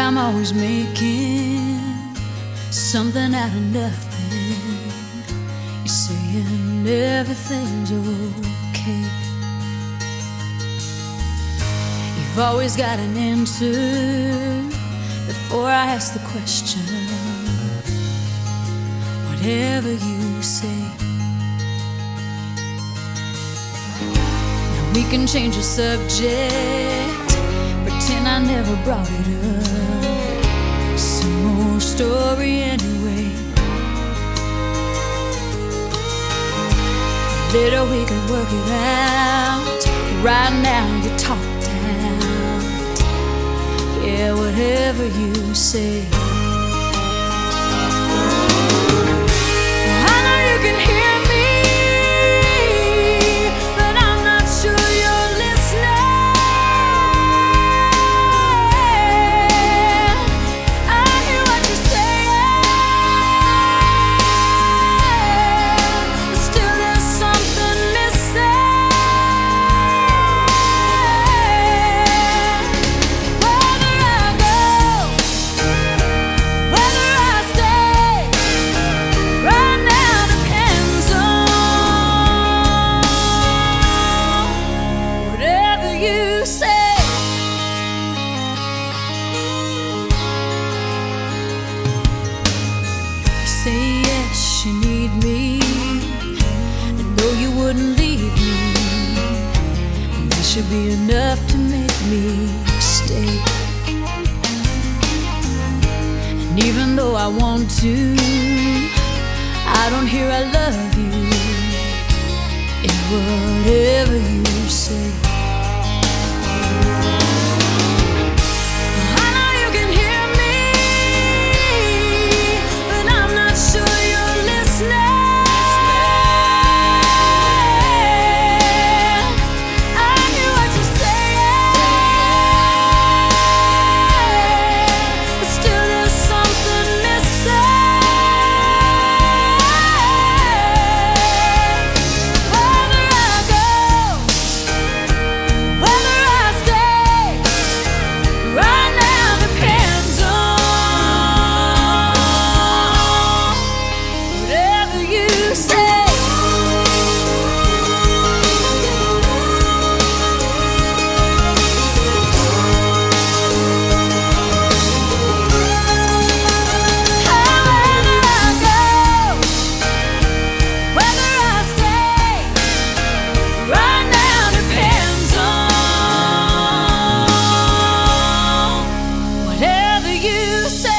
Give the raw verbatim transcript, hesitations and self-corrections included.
I'm always making something out of nothing. You're saying everything's okay. You've always got an answer before I ask the question. Whatever you say. Now we can change the subject, pretend I never brought it up. Same old story anyway. Later we can work it out. Right now you talk down. Yeah, whatever you say. I know you can hear me, but I'm not sure you're listening. I hear what you're saying, but still there's something missing. Whether I go, whether I stay, right now depends on whatever you say. You say yes, you need me, and no, you wouldn't leave me, and that should be enough to make me stay. And even though I want to, I don't hear I love you in whatever you say. I know you can hear me, but I'm not sure you're listening. I hear what you're saying, but still there's something missing. Whether I go, whether I stay, right now depends on whatever you say. Whether I go, whether I stay, right now depends on whatever you say.